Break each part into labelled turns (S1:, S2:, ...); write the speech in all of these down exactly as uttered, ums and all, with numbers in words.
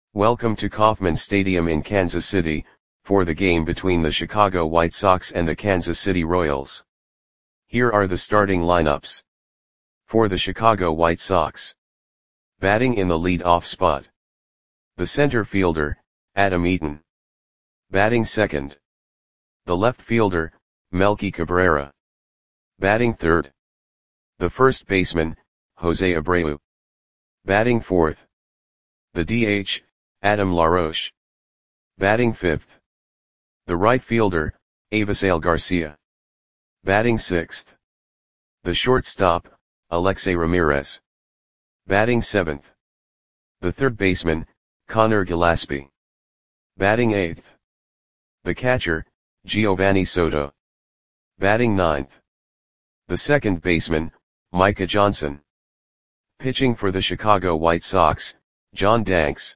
S1: Welcome to Kauffman Stadium in Kansas City, for the game between the Chicago White Sox and the Kansas City Royals. Here are the starting lineups. For the Chicago White Sox. Batting in the lead-off spot. The center fielder, Adam Eaton. Batting second. The left fielder, Melky Cabrera. Batting third. The first baseman, Jose Abreu. Batting fourth. The D H, Adam LaRoche. Batting fifth. The right fielder, Avisail Garcia. Batting sixth. The shortstop, Alexei Ramirez. Batting seventh. The third baseman, Connor Gillaspie. Batting eighth. The catcher, Giovanni Soto. Batting ninth. The second baseman, Micah Johnson. Pitching for the Chicago White Sox, John Danks.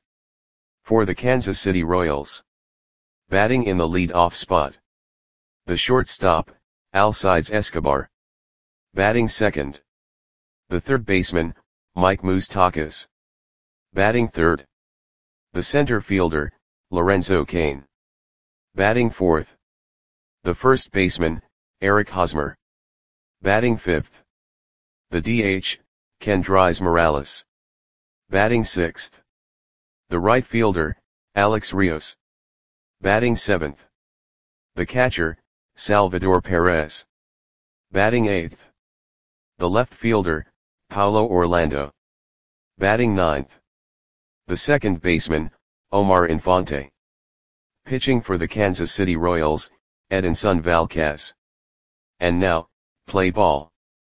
S1: For the Kansas City Royals. Batting in the lead-off spot. The shortstop, Alcides Escobar. Batting second. The third baseman, Mike Moustakas. Batting third. The center fielder, Lorenzo Cain. Batting fourth. The first baseman, Eric Hosmer. Batting fifth. The D H, Kendrys Morales. Batting sixth. The right fielder, Alex Rios. Batting seventh. The catcher, Salvador Perez. Batting eighth. The left fielder, Paulo Orlando. Batting ninth. The second baseman, Omar Infante. Pitching for the Kansas City Royals, Edinson Valquez. And now, play ball.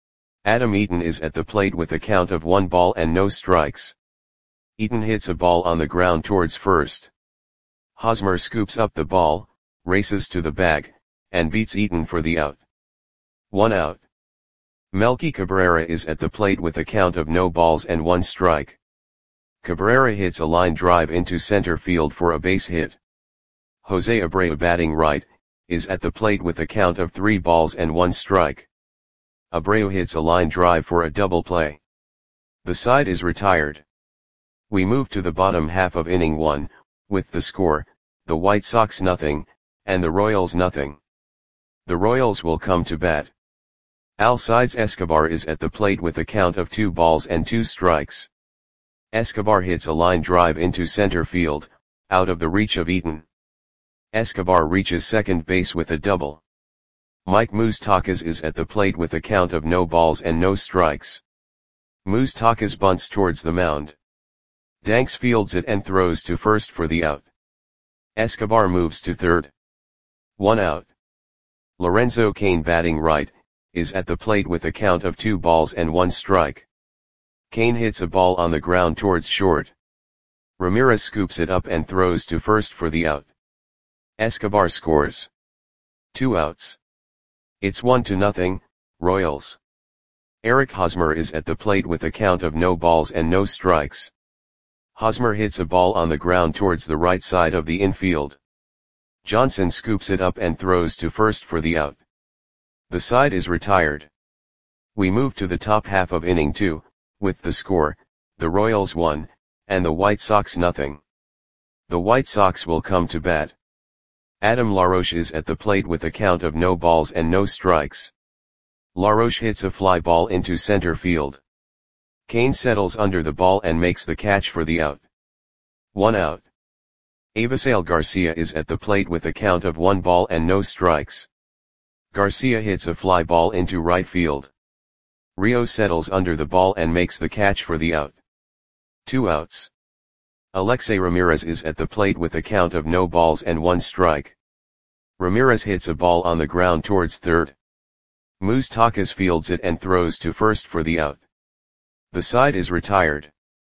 S1: Adam Eaton is at the plate with a count of one ball and no strikes. Eaton hits a ball on the ground towards first. Hosmer scoops up the ball, races to the bag, and beats Eaton for the out. One out. Melky Cabrera is at the plate with a count of no balls and one strike. Cabrera hits a line drive into center field for a base hit. Jose Abreu, batting right, is at the plate with a count of three balls and one strike. Abreu hits a line drive for a double play. The side is retired. We move to the bottom half of inning one, with the score, the White Sox nothing, and the Royals nothing. The Royals will come to bat. Alcides Escobar is at the plate with a count of two balls and two strikes. Escobar hits a line drive into center field, out of the reach of Eaton. Escobar reaches second base with a double. Mike Moustakas is at the plate with a count of no balls and no strikes. Moustakas bunts towards the mound. Danks fields it and throws to first for the out. Escobar moves to third. One out. Lorenzo Cain, batting right, is at the plate with a count of two balls and one strike. Cain hits a ball on the ground towards short. Ramirez scoops it up and throws to first for the out. Escobar scores. Two outs. It's one to nothing, Royals. Eric Hosmer is at the plate with a count of no balls and no strikes. Hosmer hits a ball on the ground towards the right side of the infield. Johnson scoops it up and throws to first for the out. The side is retired. We move to the top half of inning two, with the score, the Royals one, and the White Sox nothing. The White Sox will come to bat. Adam LaRoche is at the plate with a count of no balls and no strikes. LaRoche hits a fly ball into center field. Cain settles under the ball and makes the catch for the out. One out. Avisail Garcia is at the plate with a count of one ball and no strikes. Garcia hits a fly ball into right field. Rios settles under the ball and makes the catch for the out. Two outs. Alexei Ramirez is at the plate with a count of no balls and one strike. Ramirez hits a ball on the ground towards third. Moustakas fields it and throws to first for the out. The side is retired.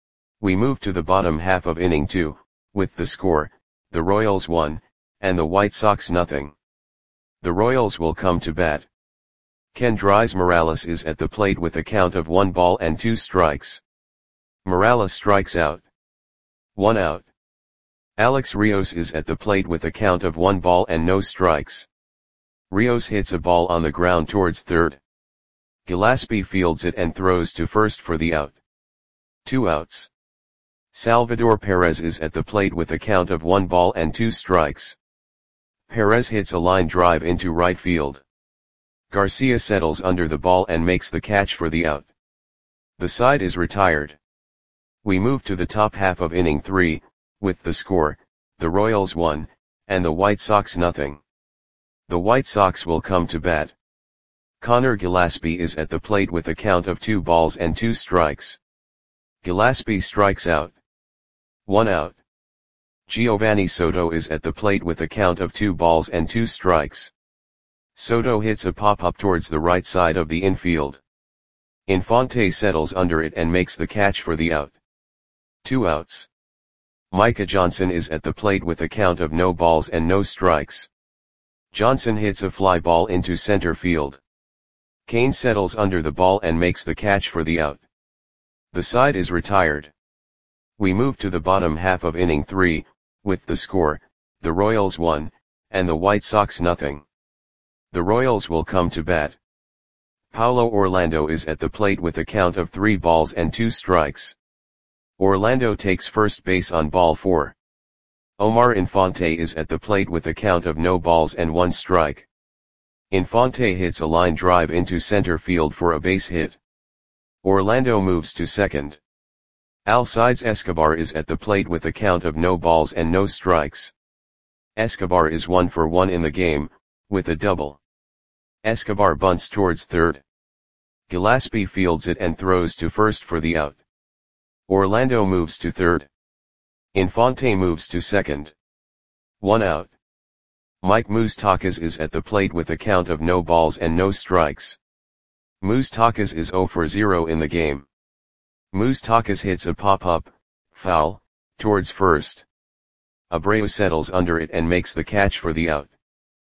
S1: We move to the bottom half of inning two, with the score, the Royals one, and the White Sox nothing. The Royals will come to bat. Kendrys Morales is at the plate with a count of one ball and two strikes. Morales strikes out. One out. Alex Rios is at the plate with a count of one ball and no strikes. Rios hits a ball on the ground towards third. Gillaspie fields it and throws to first for the out. Two outs. Salvador Perez is at the plate with a count of one ball and two strikes. Perez hits a line drive into right field. Garcia settles under the ball and makes the catch for the out. The side is retired. We move to the top half of inning three, with the score, the Royals one, and the White Sox nothing. The White Sox will come to bat. Connor Gillaspie is at the plate with a count of two balls and two strikes. Gillaspie strikes out. One out. Giovanni Soto is at the plate with a count of two balls and two strikes. Soto hits a pop-up towards the right side of the infield. Infante settles under it and makes the catch for the out. Two outs. Micah Johnson is at the plate with a count of no balls and no strikes. Johnson hits a fly ball into center field. Kane settles under the ball and makes the catch for the out. The side is retired. We move to the bottom half of inning three, with the score, the Royals one, and the White Sox nothing. The Royals will come to bat. Paulo Orlando is at the plate with a count of three balls and two strikes. Orlando takes first base on ball four. Omar Infante is at the plate with a count of no balls and one strike. Infante hits a line drive into center field for a base hit. Orlando moves to second. Alcides Escobar is at the plate with a count of no balls and no strikes. Escobar is one for one in the game, with a double. Escobar bunts towards third. Gillaspie fields it and throws to first for the out. Orlando moves to third. Infante moves to second. One out. Mike Moustakas is at the plate with a count of no balls and no strikes. Moustakas is zero for zero in the game. Moustakas hits a pop-up, foul, towards first. Abreu settles under it and makes the catch for the out.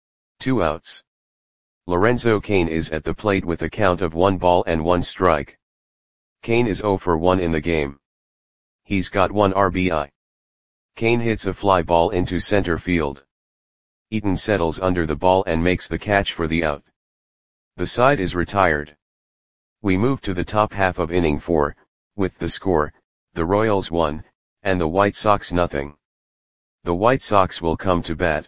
S1: Two outs. Lorenzo Cain is at the plate with a count of one ball and one strike. Cain is zero for one in the game. He's got one R B I. Cain hits a fly ball into center field. Eaton settles under the ball and makes the catch for the out. The side is retired. We move to the top half of inning four, with the score, the Royals one, and the White Sox nothing. The White Sox will come to bat.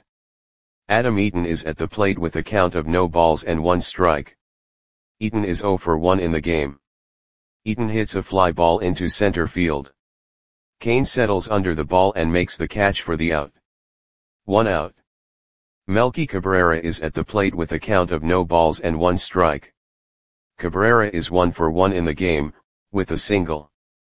S1: Adam Eaton is at the plate with a count of no balls and one strike. Eaton is zero for one in the game. Eaton hits a fly ball into center field. Cain settles under the ball and makes the catch for the out. One out. Melky Cabrera is at the plate with a count of no balls and one strike. Cabrera is one for one in the game, with a single.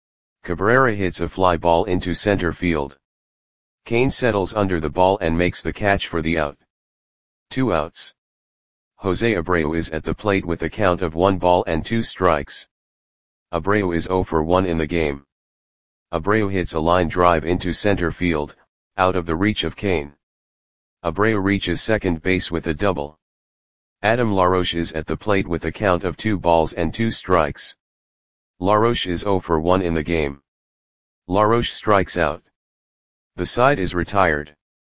S1: Cabrera hits a fly ball into center field. Cain settles under the ball and makes the catch for the out. Two outs. Jose Abreu is at the plate with a count of one ball and two strikes. Abreu is zero for one in the game. Abreu hits a line drive into center field, out of the reach of Cain. Abreu reaches second base with a double. Adam LaRoche is at the plate with a count of two balls and two strikes. LaRoche is zero for one in the game. LaRoche strikes out. The side is retired.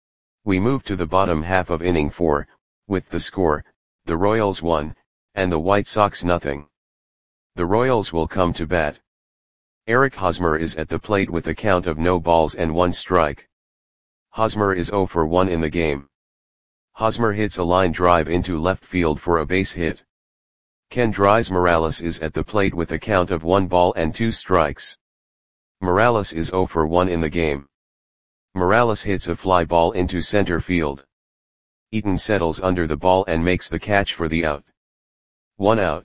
S1: We move to the bottom half of inning four, with the score, the Royals one, and the White Sox nothing. The Royals will come to bat. Eric Hosmer is at the plate with a count of no balls and one strike. Hosmer is zero for one in the game. Hosmer hits a line drive into left field for a base hit. Kendrys Morales is at the plate with a count of one ball and two strikes. Morales is zero for one in the game. Morales hits a fly ball into center field. Eaton settles under the ball and makes the catch for the out. One out.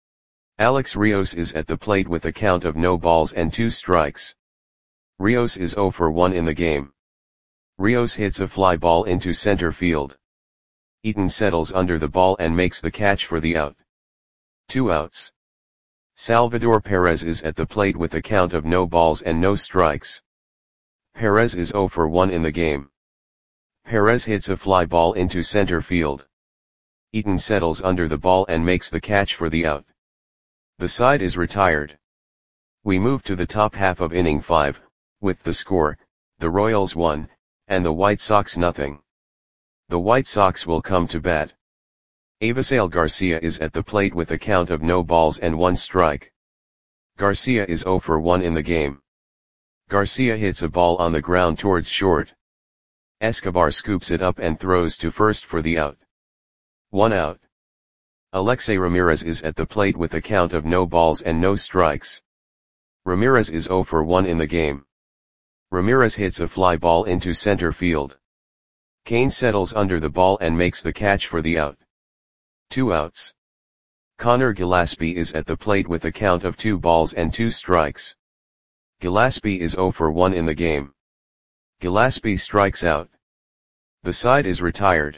S1: Alex Rios is at the plate with a count of no balls and two strikes. Rios is zero for one in the game. Rios hits a fly ball into center field. Eaton settles under the ball and makes the catch for the out. Two outs. Salvador Perez is at the plate with a count of no balls and no strikes. Perez is zero for one in the game. Perez hits a fly ball into center field. Eaton settles under the ball and makes the catch for the out. The side is retired. We move to the top half of inning five, with the score, the Royals one, and the White Sox nothing. The White Sox will come to bat. Avisail Garcia is at the plate with a count of no balls and one strike. Garcia is zero for one in the game. Garcia hits a ball on the ground towards short. Escobar scoops it up and throws to first for the out. One out. Alexei Ramirez is at the plate with a count of no balls and no strikes. Ramirez is zero for one in the game. Ramirez hits a fly ball into center field. Cain settles under the ball and makes the catch for the out. Two outs. Connor Gillaspie is at the plate with a count of two balls and two strikes. Gillaspie is zero for one in the game. Gillaspie strikes out. The side is retired.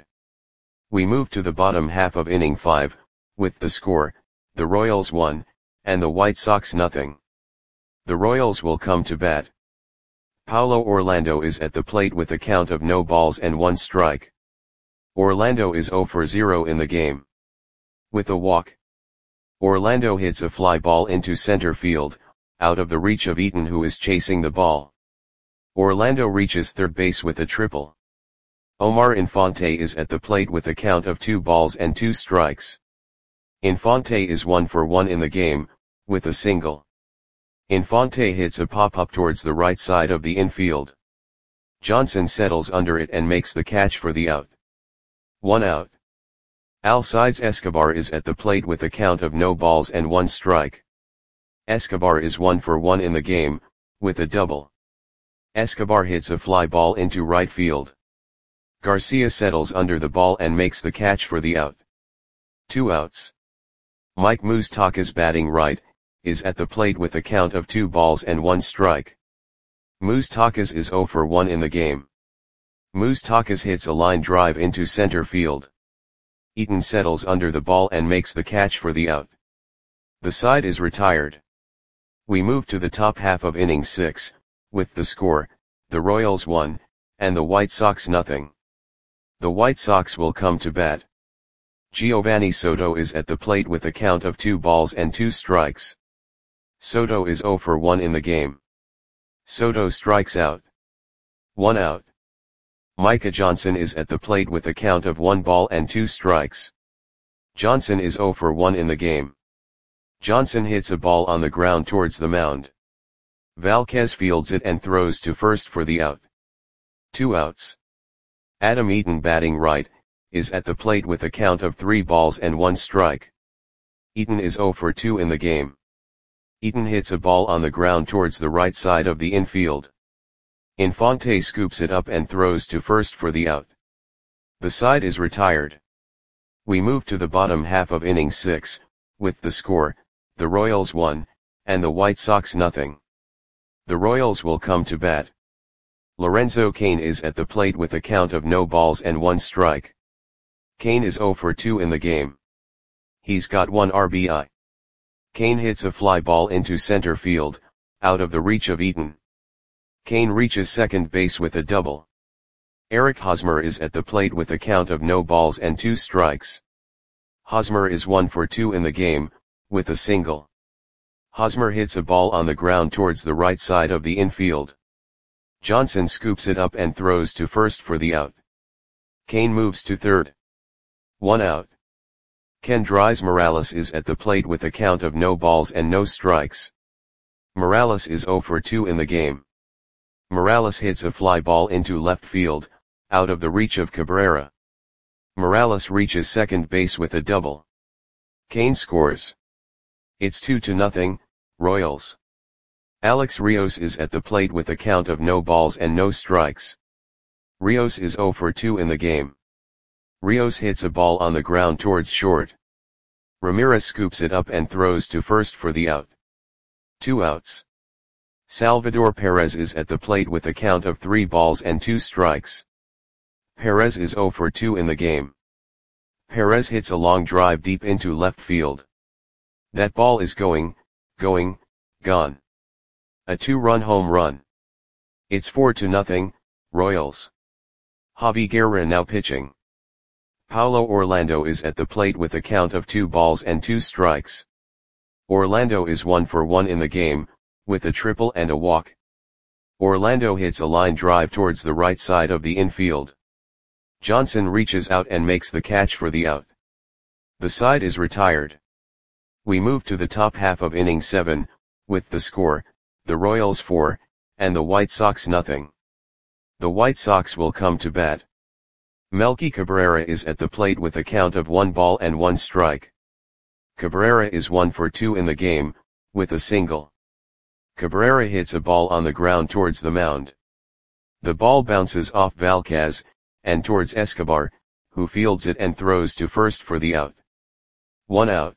S1: We move to the bottom half of inning five, with the score, the Royals one, and the White Sox nothing. The Royals will come to bat. Paulo Orlando is at the plate with a count of no balls and one strike. Orlando is zero for zero in the game. With a walk, Orlando hits a fly ball into center field, out of the reach of Eaton, who is chasing the ball. Orlando reaches third base with a triple. Omar Infante is at the plate with a count of two balls and two strikes. Infante is one for one in the game, with a single. Infante hits a pop-up towards the right side of the infield. Johnson settles under it and makes the catch for the out. One out. Alcides Escobar is at the plate with a count of no balls and one strike. Escobar is one for one in the game, with a double. Escobar hits a fly ball into right field. Garcia settles under the ball and makes the catch for the out. Two outs. Mike Moustakas, batting right, is at the plate with a count of two balls and one strike. Moustakas is zero for one in the game. Moustakas hits a line drive into center field. Eaton settles under the ball and makes the catch for the out. The side is retired. We move to the top half of inning six, with the score, the Royals one, and the White Sox nothing. The White Sox will come to bat. Giovanni Soto is at the plate with a count of two balls and two strikes. Soto is zero for one in the game. Soto strikes out. One out. Micah Johnson is at the plate with a count of one ball and two strikes. Johnson is zero for one in the game. Johnson hits a ball on the ground towards the mound. Valquez fields it and throws to first for the out. Two outs. Adam Eaton, batting right, is at the plate with a count of three balls and one strike. Eaton is zero for two in the game. Eaton hits a ball on the ground towards the right side of the infield. Infante scoops it up and throws to first for the out. The side is retired. We move to the bottom half of inning six, with the score, the Royals one, and the White Sox nothing. The Royals will come to bat. Lorenzo Cain is at the plate with a count of no balls and one strike. Cain is zero for two in the game. He's got one R B I. Cain hits a fly ball into center field, out of the reach of Eaton. Cain reaches second base with a double. Eric Hosmer is at the plate with a count of no balls and two strikes. Hosmer is one for two in the game, with a single. Hosmer hits a ball on the ground towards the right side of the infield. Johnson scoops it up and throws to first for the out. Cain moves to third. One out. Kendrys Morales is at the plate with a count of no balls and no strikes. Morales is zero for two in the game. Morales hits a fly ball into left field, out of the reach of Cabrera. Morales reaches second base with a double. Cain scores. It's two to nothing, Royals. Alex Rios is at the plate with a count of no balls and no strikes. Rios is zero for two in the game. Rios hits a ball on the ground towards short. Ramirez scoops it up and throws to first for the out. Two outs. Salvador Perez is at the plate with a count of three balls and two strikes. Perez is zero for two in the game. Perez hits a long drive deep into left field. That ball is going, going, gone. A two-run home run. It's four to nothing, Royals. Javi Guerra now pitching. Paulo Orlando is at the plate with a count of two balls and two strikes. Orlando is one for one in the game, with a triple and a walk. Orlando hits a line drive towards the right side of the infield. Johnson reaches out and makes the catch for the out. The side is retired. We move to the top half of inning seven, with the score, the Royals four, and the White Sox nothing. The White Sox will come to bat. Melky Cabrera is at the plate with a count of one ball and one strike. Cabrera is one for two in the game, with a single. Cabrera hits a ball on the ground towards the mound. The ball bounces off Valquez, and towards Escobar, who fields it and throws to first for the out. One out.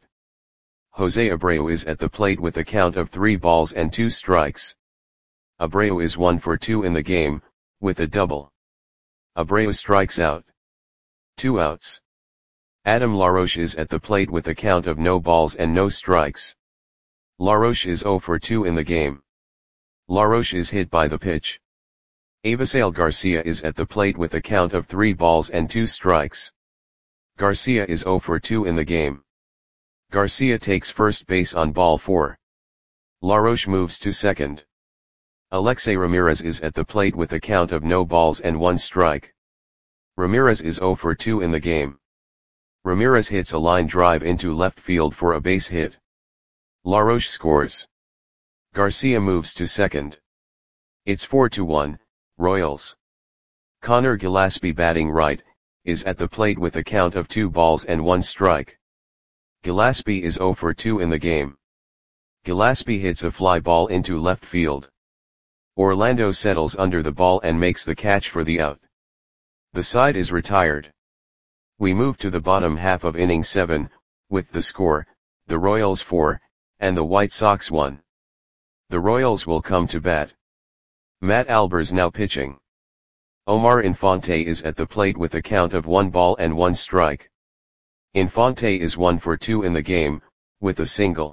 S1: Jose Abreu is at the plate with a count of three balls and two strikes. Abreu is one for two in the game, with a double. Abreu strikes out. Two outs. Adam LaRoche is at the plate with a count of no balls and no strikes. LaRoche is zero for two in the game. LaRoche is hit by the pitch. Avisail Garcia is at the plate with a count of three balls and two strikes. Garcia is zero for two in the game. Garcia takes first base on ball four. LaRoche moves to second. Alexei Ramirez is at the plate with a count of no balls and one strike. Ramirez is zero for two in the game. Ramirez hits a line drive into left field for a base hit. LaRoche scores. Garcia moves to second. It's four to one, Royals. Connor Gillaspie, batting right, is at the plate with a count of two balls and one strike. Gillaspie is zero for two in the game. Gillaspie hits a fly ball into left field. Orlando settles under the ball and makes the catch for the out. The side is retired. We move to the bottom half of inning seven, with the score, the Royals four, and the White Sox one. The Royals will come to bat. Matt Albers now pitching. Omar Infante is at the plate with a count of one ball and one strike. Infante is one for two in the game, with a single.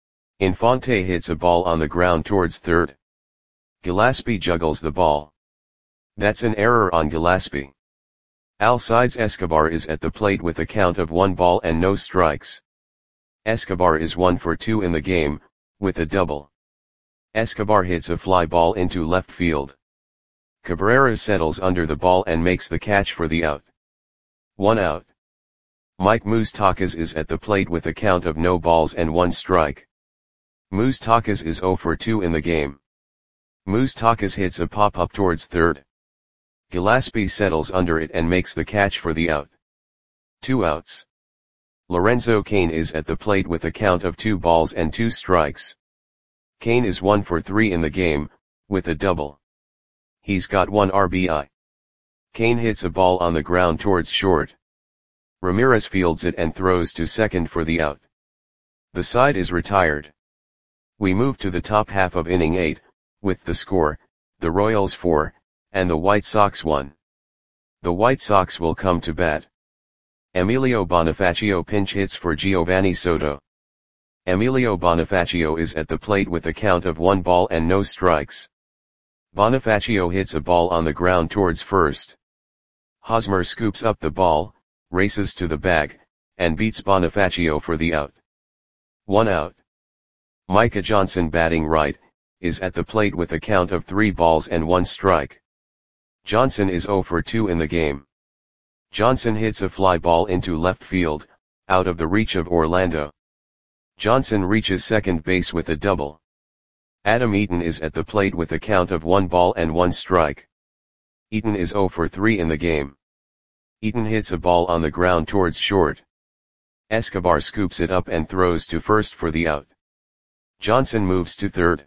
S1: Infante hits a ball on the ground towards third. Gillaspie juggles the ball. That's an error on Gillaspie. Alcides Escobar is at the plate with a count of one ball and no strikes. Escobar is one for two in the game, with a double. Escobar hits a fly ball into left field. Cabrera settles under the ball and makes the catch for the out. One out. Mike Moustakas is at the plate with a count of no balls and one strike. Moustakas is zero for two in the game. Moustakas hits a pop-up towards third. Gillaspie settles under it and makes the catch for the out. Two outs. Lorenzo Cain is at the plate with a count of two balls and two strikes. Cain is one for three in the game, with a double. He's got one R B I. Cain hits a ball on the ground towards short. Ramirez fields it and throws to second for the out. The side is retired. We move to the top half of inning eight, with the score, the Royals four, and the White Sox one. The White Sox will come to bat. Emilio Bonifacio pinch hits for Giovanni Soto. Emilio Bonifacio is at the plate with a count of one ball and no strikes. Bonifacio hits a ball on the ground towards first. Hosmer scoops up the ball, races to the bag, and beats Bonifacio for the out. One out. Micah Johnson, batting right, is at the plate with a count of three balls and one strike. Johnson is zero for two in the game. Johnson hits a fly ball into left field, out of the reach of Orlando. Johnson reaches second base with a double. Adam Eaton is at the plate with a count of one ball and one strike. Eaton is zero for three in the game. Eaton hits a ball on the ground towards short. Escobar scoops it up and throws to first for the out. Johnson moves to third.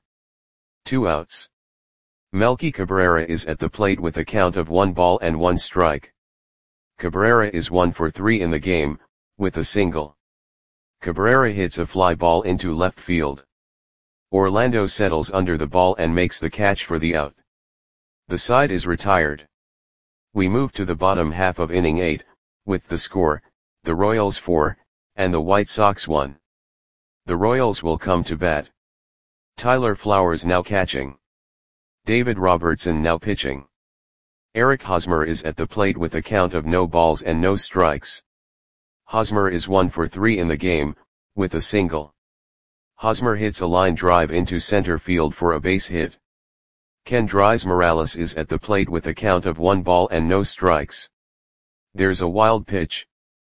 S1: Two outs. Melky Cabrera is at the plate with a count of one ball and one strike. Cabrera is one for three in the game, with a single. Cabrera hits a fly ball into left field. Orlando settles under the ball and makes the catch for the out. The side is retired. We move to the bottom half of inning eight, with the score, the Royals four, and the White Sox one. The Royals will come to bat. Tyler Flowers now catching. David Robertson now pitching. Eric Hosmer is at the plate with a count of no balls and no strikes. Hosmer is one for three in the game, with a single. Hosmer hits a line drive into center field for a base hit. Kendrys Morales is at the plate with a count of one ball and no strikes. There's a wild pitch.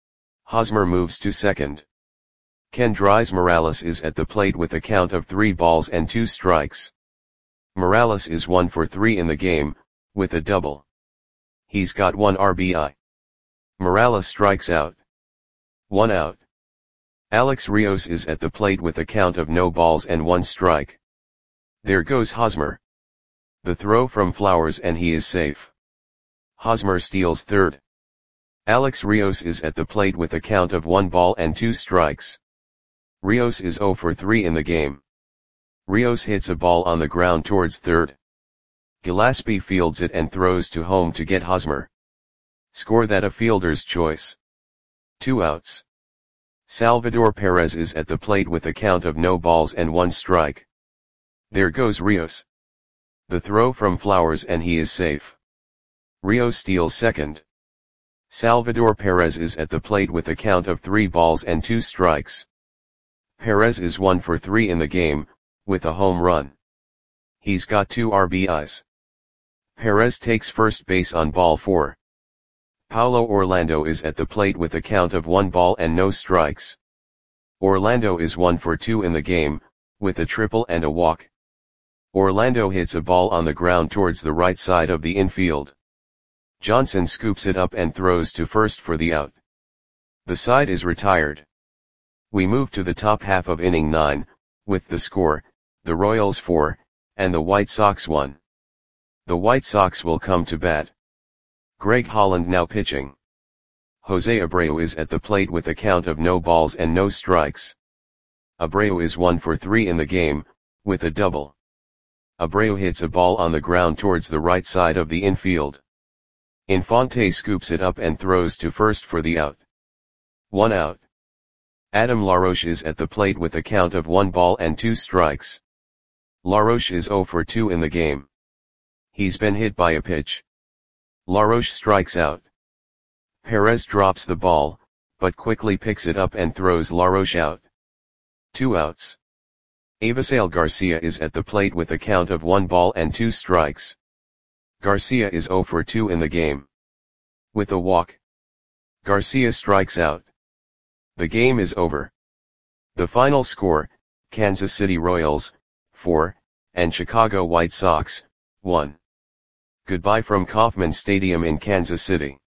S1: Hosmer moves to second. Kendrys Morales is at the plate with a count of three balls and two strikes. Morales is one for three in the game, with a double. He's got one R B I. Morales strikes out. One out. Alex Rios is at the plate with a count of no balls and one strike. There goes Hosmer. The throw from Flowers and he is safe. Hosmer steals third. Alex Rios is at the plate with a count of one ball and two strikes. Rios is zero for three in the game. Rios hits a ball on the ground towards third. Gillespie fields it and throws to home to get Hosmer. Score that a fielder's choice. Two outs. Salvador Perez is at the plate with a count of no balls and one strike. There goes Rios. The throw from Flowers and he is safe. Rios steals second. Salvador Perez is at the plate with a count of three balls and two strikes. Perez is one for three in the game, with a home run. He's got two R B Is. Perez takes first base on ball four. Paulo Orlando is at the plate with a count of one ball and no strikes. Orlando is one for two in the game, with a triple and a walk. Orlando hits a ball on the ground towards the right side of the infield. Johnson scoops it up and throws to first for the out. The side is retired. We move to the top half of inning nine, with the score, the Royals four, and the White Sox one. The White Sox will come to bat. Greg Holland now pitching. Jose Abreu is at the plate with a count of no balls and no strikes. Abreu is one for three in the game, with a double. Abreu hits a ball on the ground towards the right side of the infield. Infante scoops it up and throws to first for the out. One out. Adam LaRoche is at the plate with a count of one ball and two strikes. LaRoche is zero for two in the game. He's been hit by a pitch. LaRoche strikes out. Perez drops the ball, but quickly picks it up and throws LaRoche out. Two outs. Avisail Garcia is at the plate with a count of one ball and two strikes. Garcia is zero for two in the game. With a walk. Garcia strikes out. The game is over. The final score, Kansas City Royals, four, and Chicago White Sox, one. Goodbye from Kauffman Stadium in Kansas City.